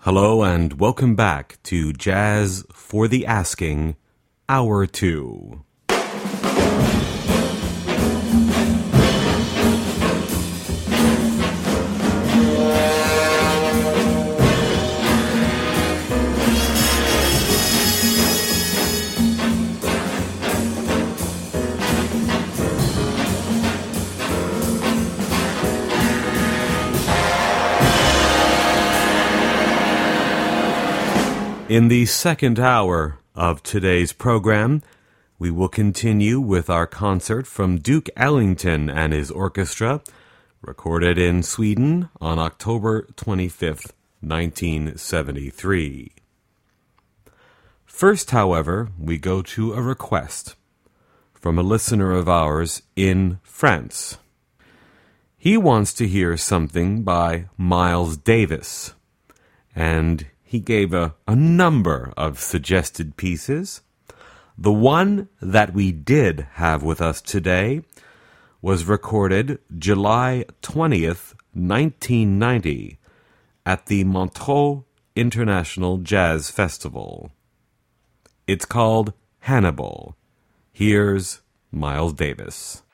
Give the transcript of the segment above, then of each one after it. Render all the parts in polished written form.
Hello and welcome back to Jazz for the Asking, Hour 2. In the second hour of today's program, we will continue with our concert from Duke Ellington and his orchestra, recorded in Sweden on October 25th, 1973. First, however, we go to a request from a listener of ours in France. He wants to hear something by Miles Davis, and he gave a number of suggested pieces. The one that we did have with us today was recorded July 20th, 1990 at the Montreux International Jazz Festival. It's called Hannibal. Here's Miles Davis.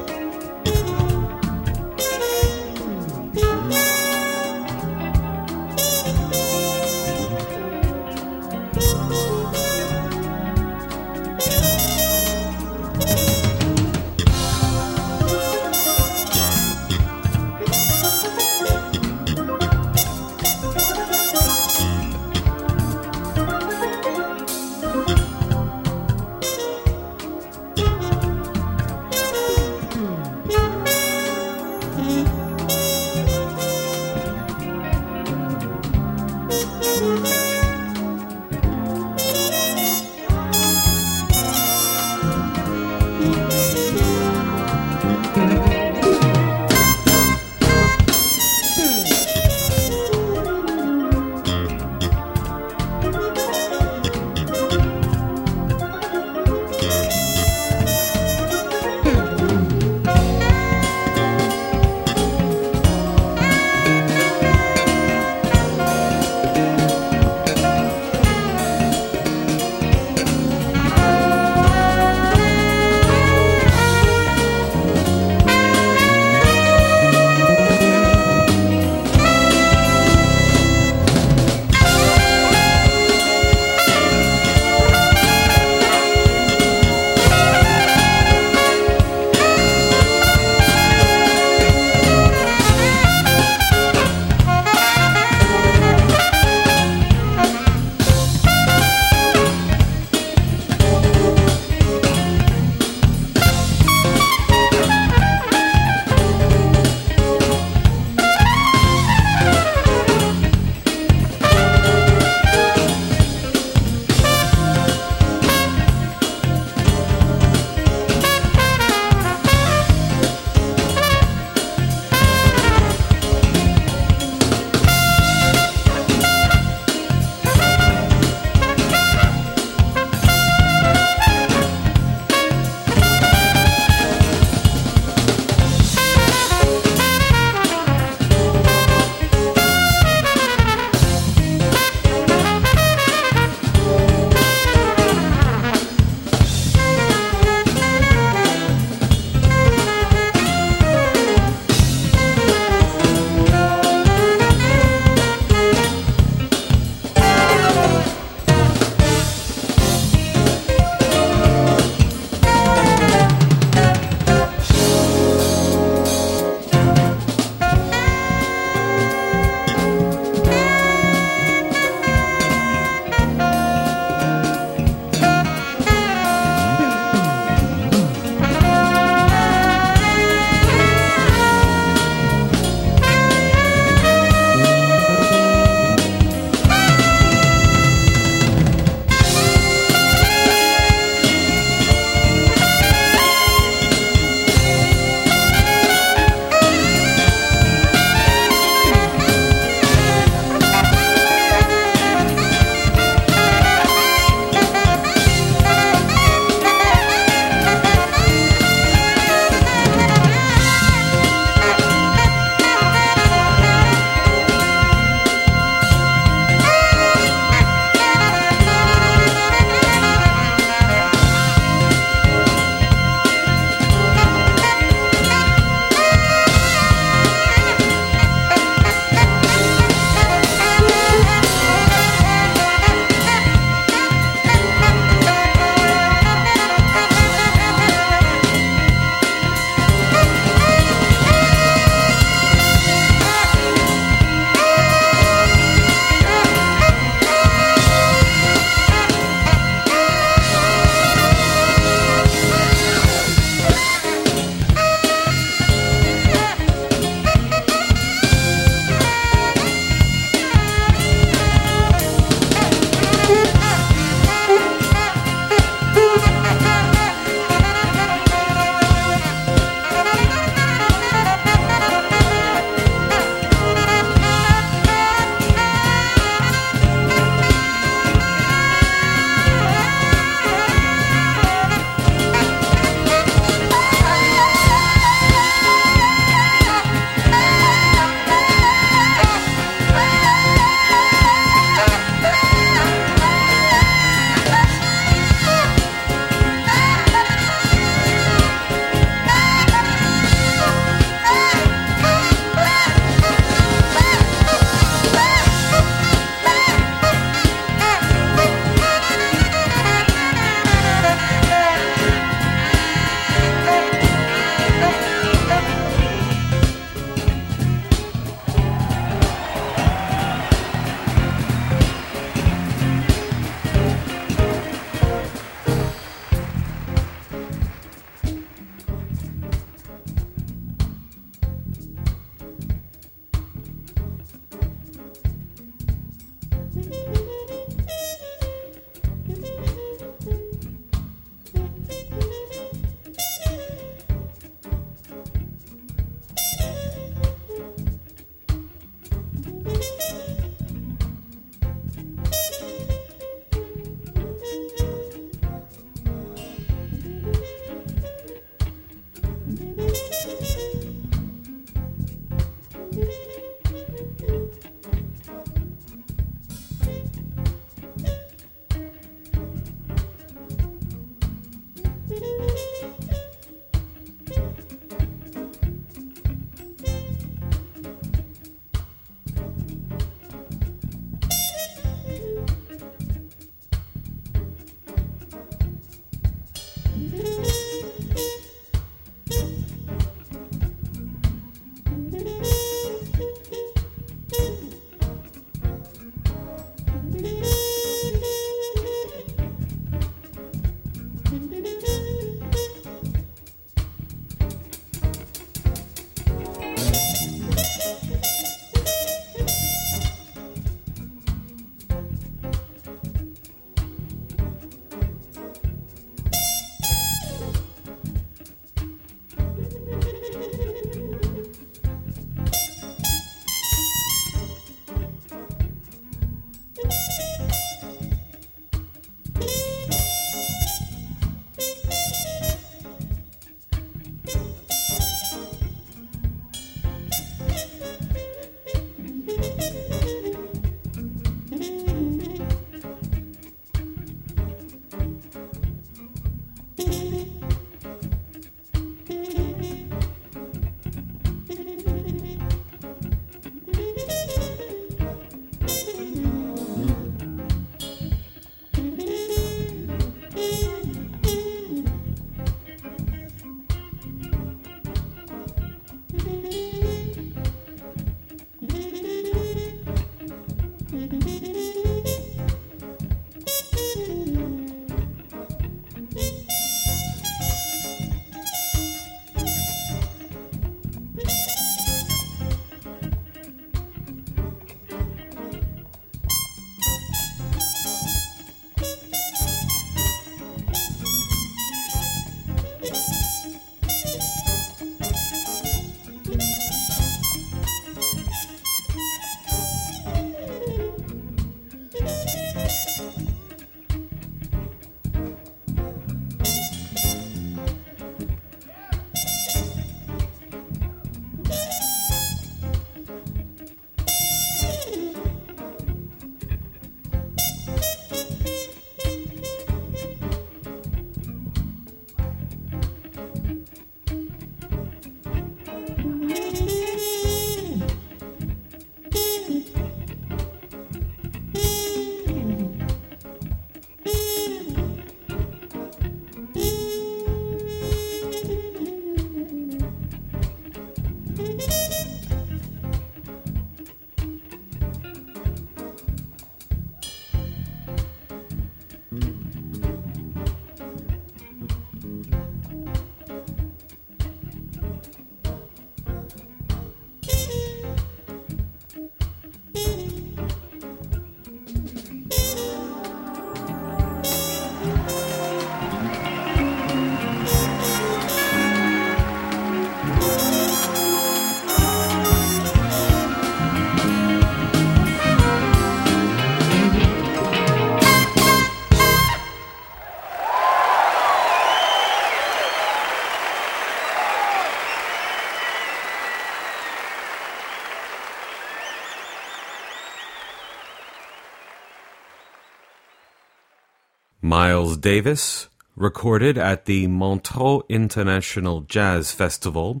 Miles Davis, recorded at the Montreux International Jazz Festival,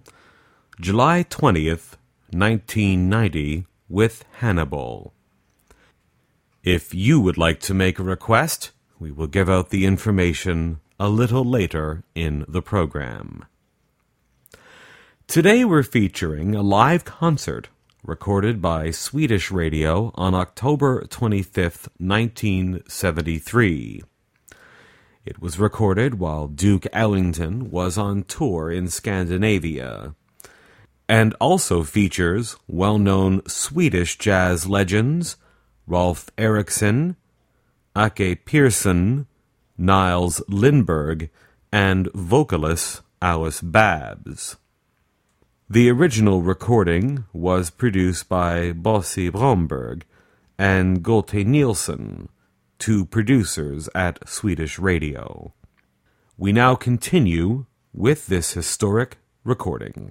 July 20th, 1990, with Hannibal. If you would like to make a request, we will give out the information a little later in the program. Today we're featuring a live concert recorded by Swedish Radio on October 25th, 1973. It was recorded while Duke Ellington was on tour in Scandinavia, and also features well-known Swedish jazz legends Rolf Eriksson, Ake Pearson, Niles Lindberg, and vocalist Alice Babs. The original recording was produced by Bosse Bromberg and Golte Nielsen, two producers at Swedish Radio. We now continue with this historic recording.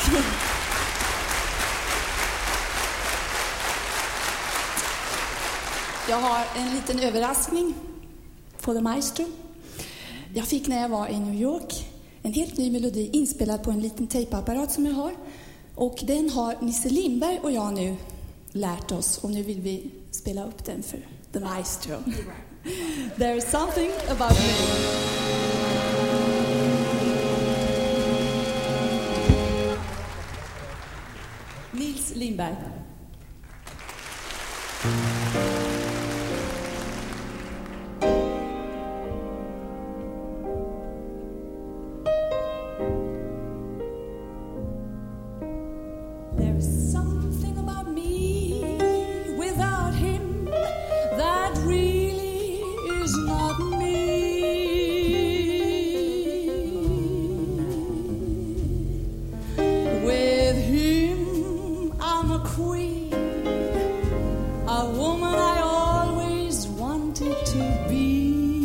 Jag har en liten överraskning på The Maestro. Jag fick när jag var i New York en helt ny melodi inspelad på en liten tejpapparat som jag har. Och den har Nisse Lindberg och jag nu lärt oss. Och nu vill vi spela upp den för The Maestro. There's something about me. Nils Lindberg. There's something about me without him that really is not me. With him I'm a queen, a woman I always wanted to be.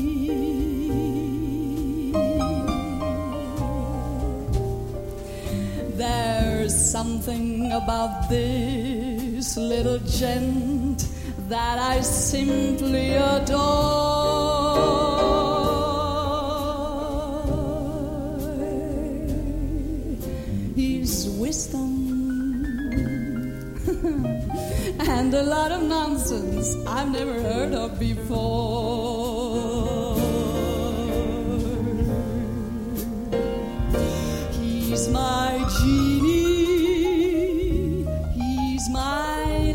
There's something about this little gent that I simply adore. His wisdom and a lot of nonsense I've never heard of before. He's my genie, he's my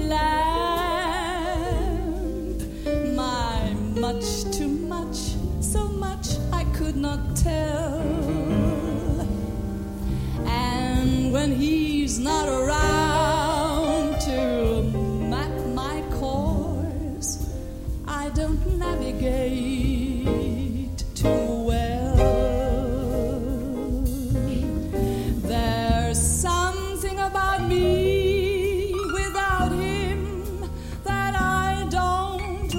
lamp, my much too much, so much I could not tell. And when he's not around to map my course, I don't navigate too well. There's something about me without him that I don't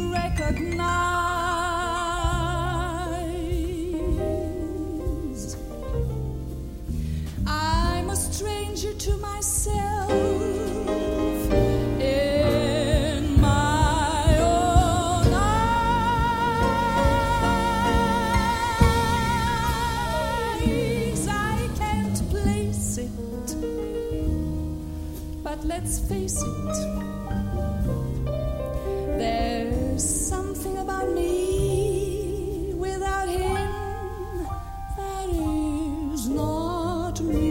recognize. I'm a stranger to myself in my own eyes. I can't place it, but let's face it, there's something about me without him that is not me.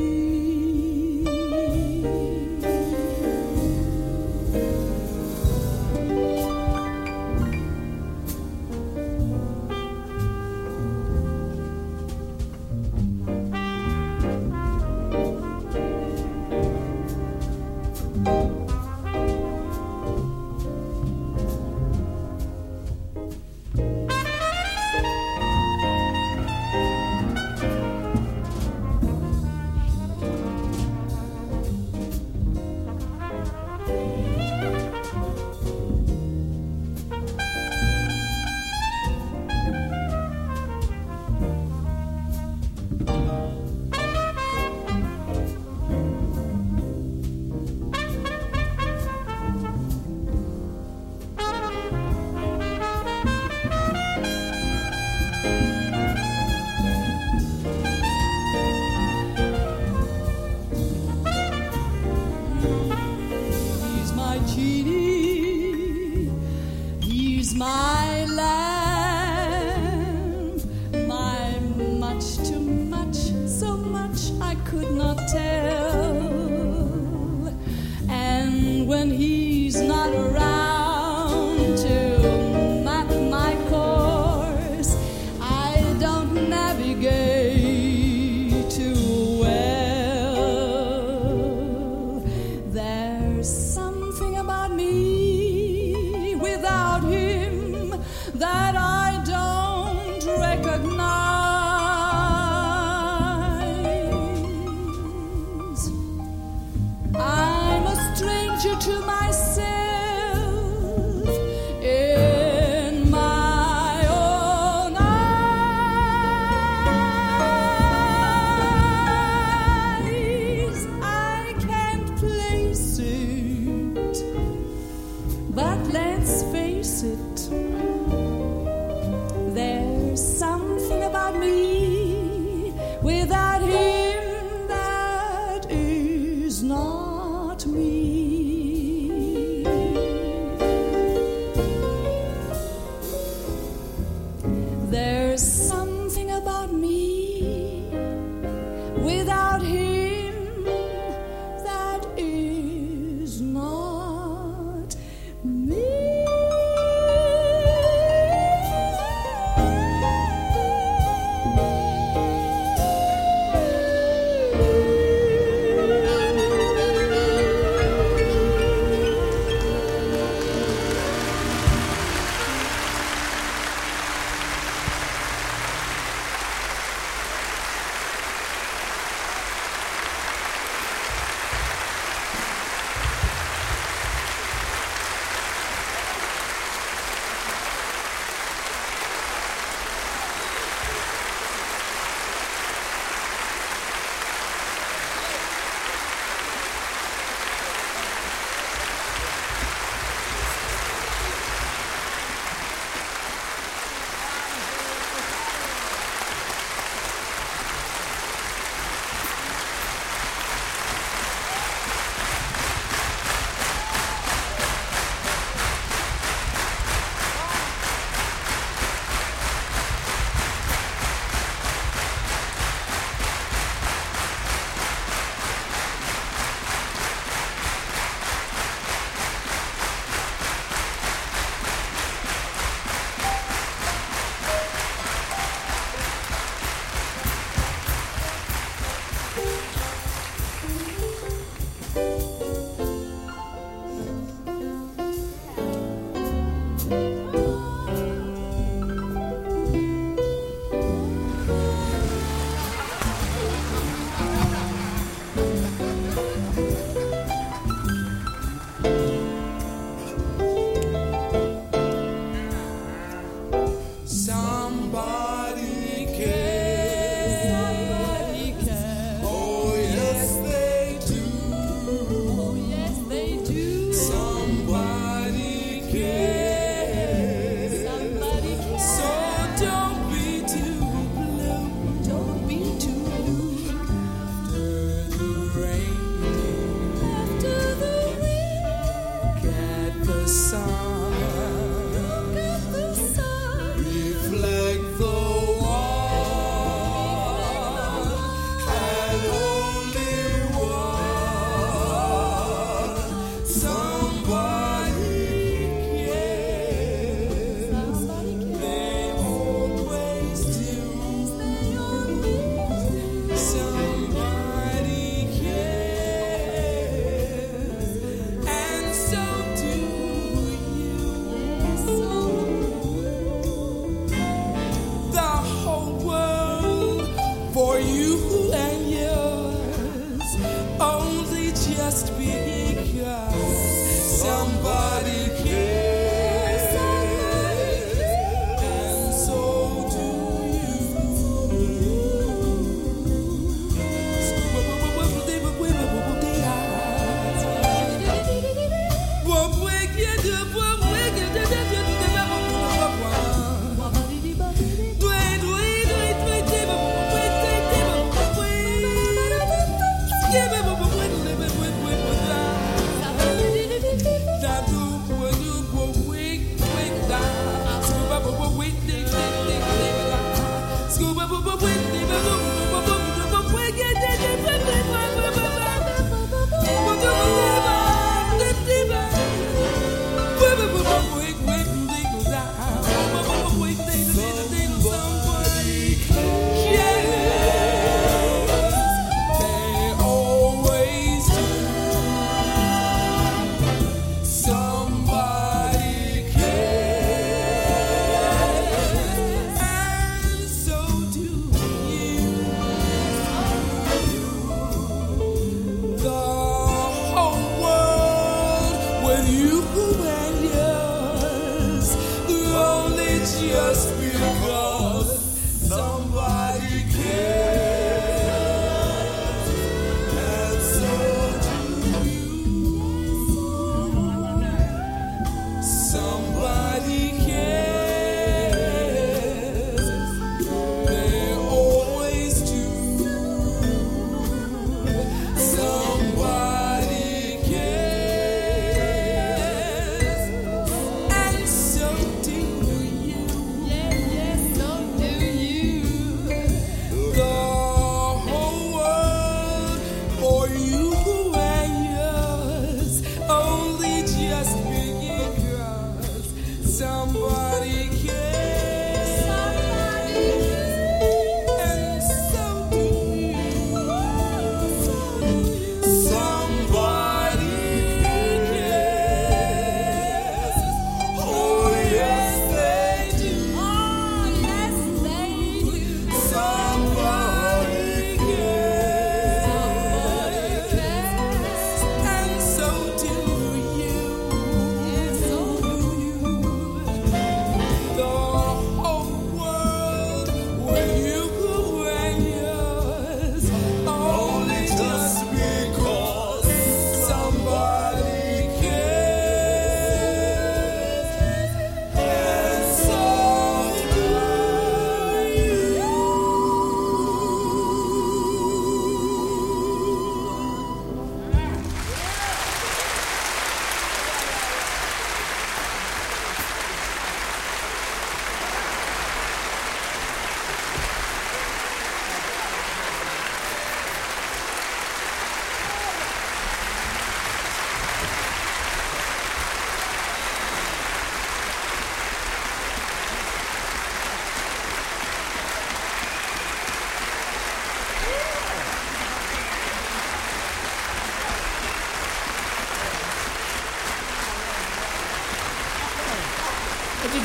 He's my genie, he's my lamp, my much too much, so much I could not tell. And when he's not around to map my course, I don't navigate too well. There's something about me without him that I don't recognize. I'm a stranger to myself in my own eyes. I something about me. Without him, that is not me.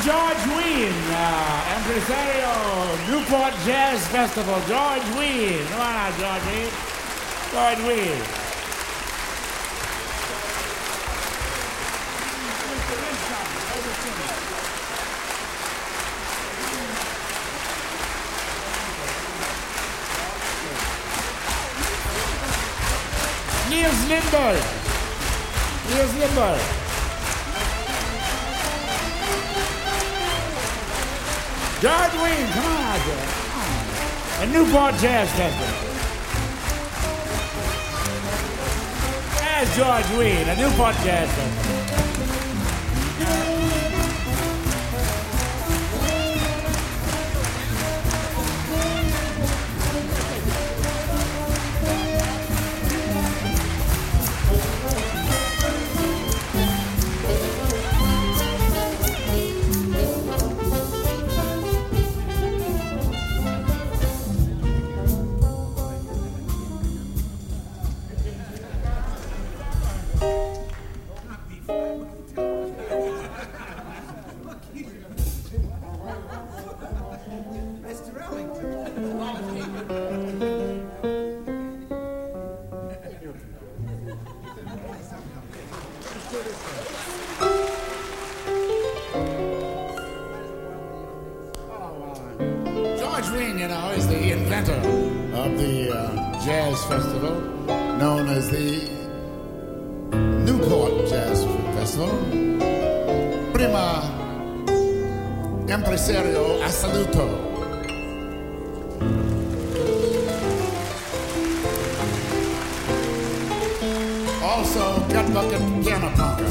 George Wein, Empresario, Newport Jazz Festival. George Wein. Come on out, George Wein. George Wein. Niels Lindberg. Niels Lindberg. George Wein, come on out there. A Newport Jazz Festival. There's George Wein, a Newport Jazz Festival. George Wein, you know, is the inventor of the Jazz Festival, known as the Newport Jazz Festival. Prima Empresario Assoluto. Also, Gut Bucket Piano Punker.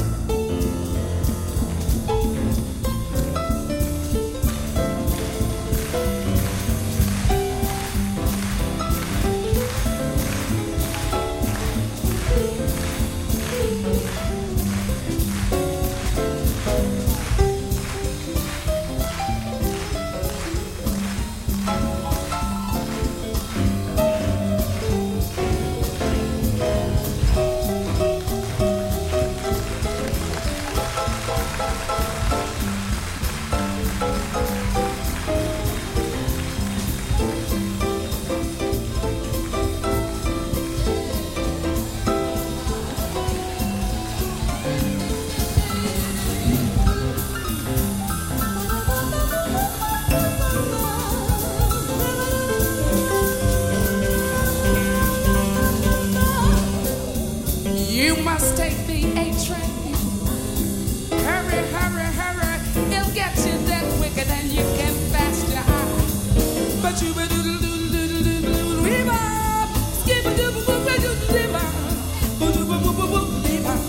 You must take the A train. Hurry, hurry, hurry. It'll get you there quicker than you can fast your eye. But you be doodle doodle doodle doodle weave up. Skip a doodle doodle doodle weave up. Doodle doodle doodle weave up.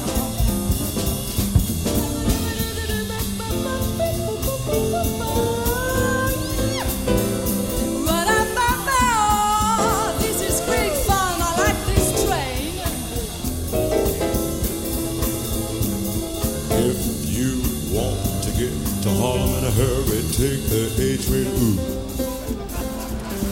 This is great fun. I like this train. If you want to get to Harlem in a hurry, take the A train. Ooh.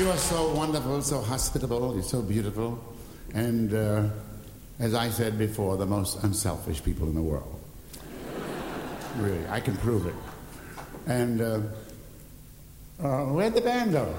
you are so wonderful, so hospitable, you're so beautiful, and as I said before, the most unselfish people in the world. Really, I can prove it. And where'd the band go?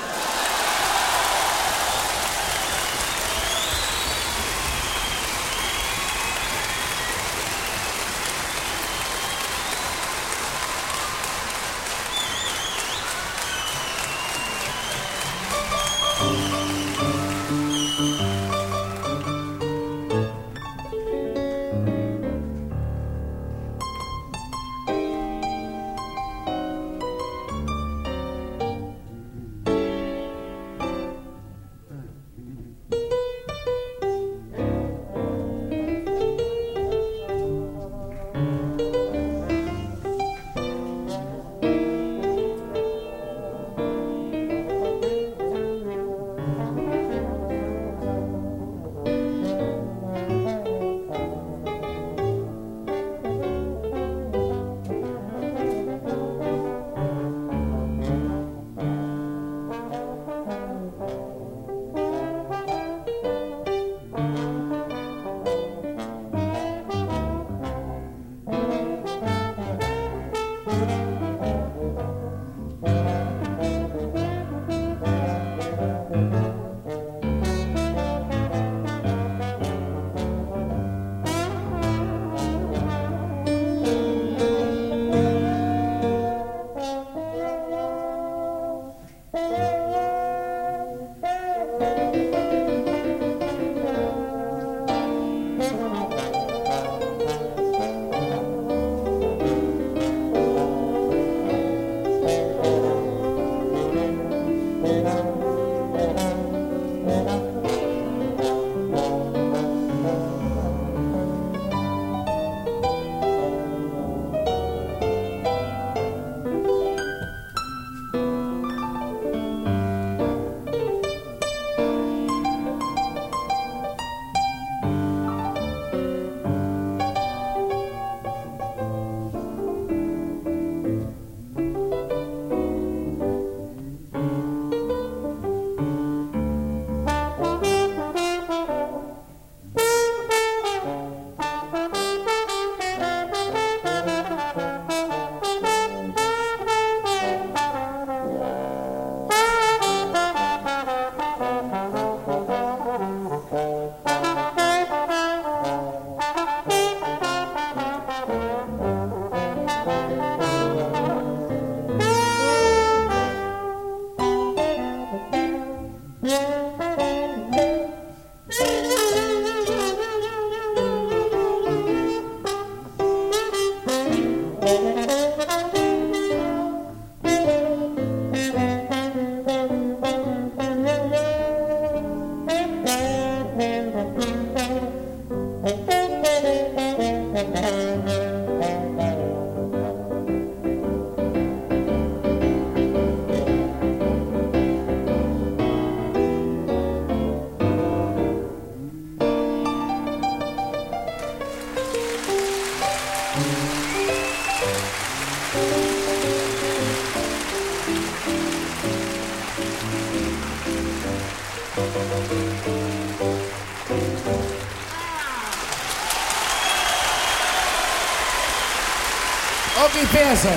Opie Pearson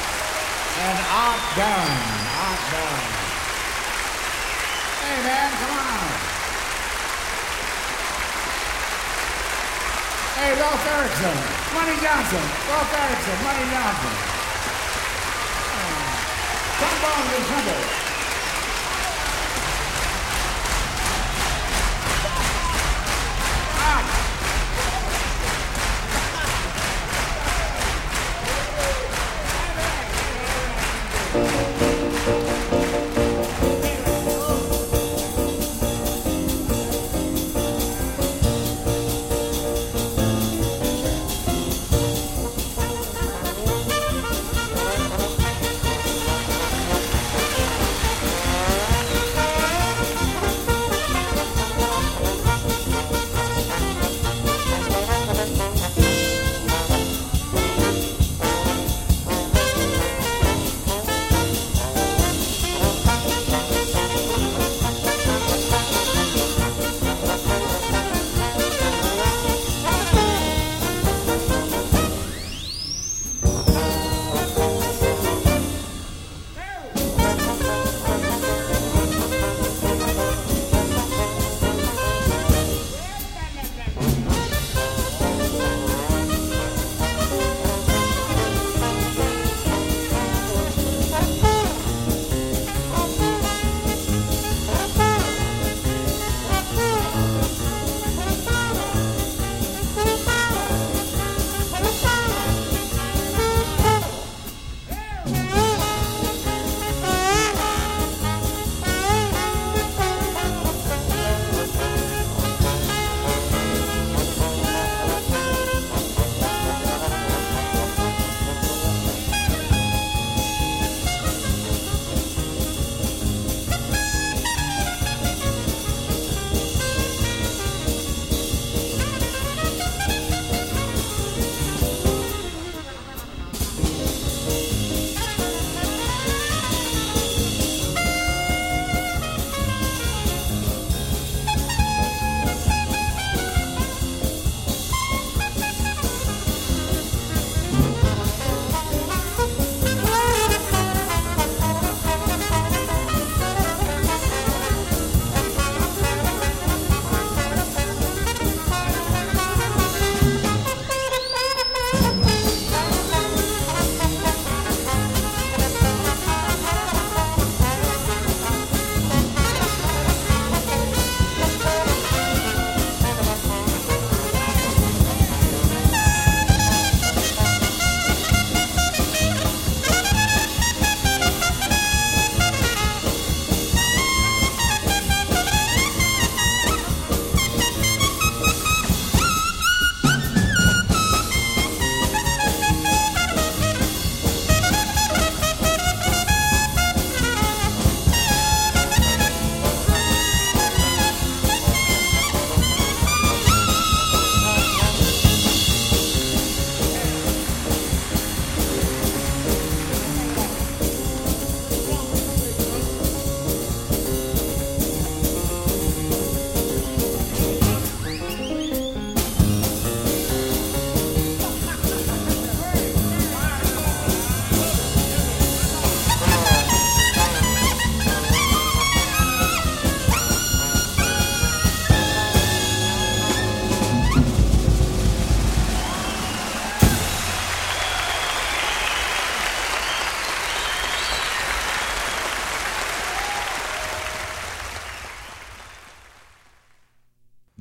and Art Down. Art Down. Hey, man, come on. Hey, Rolf Erickson, Money Johnson. Rolf Erickson, Money Johnson. Trombone and trumpet.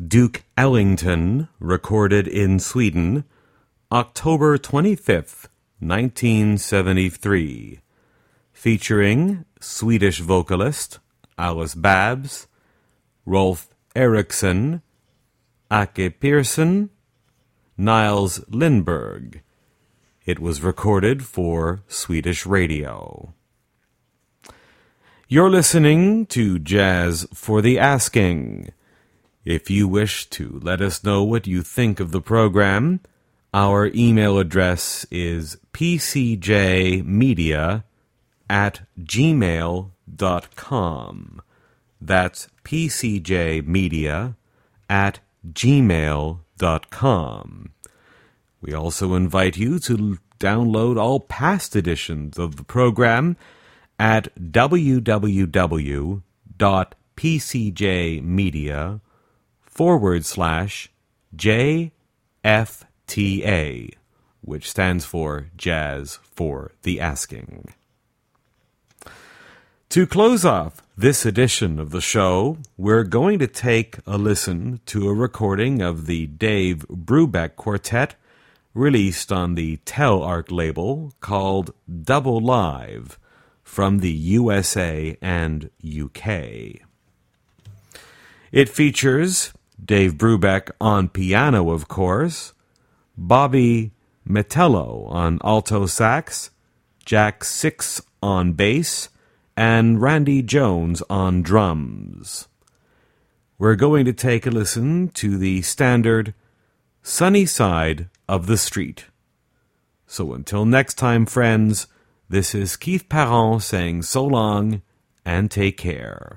Duke Ellington, recorded in Sweden, October 25th, 1973, featuring Swedish vocalist Alice Babs, Rolf Eriksson, Ake Pearson, Niles Lindberg. It was recorded for Swedish radio. You're listening to Jazz for the Asking. If you wish to let us know what you think of the program, our email address is pcjmedia@gmail.com. That's pcjmedia@gmail.com. We also invite you to download all past editions of the program at www.pcjmedia.com/JFTA, which stands for Jazz for the Asking. To close off this edition of the show, we're going to take a listen to a recording of the Dave Brubeck Quartet, released on the Telarc label, called Double Live, from the USA and UK. It features Dave Brubeck on piano, of course, Bobby Metello on alto sax, Jack Six on bass, and Randy Jones on drums. We're going to take a listen to the standard Sunny Side of the Street. So until next time, friends, this is Keith Parent saying so long and take care.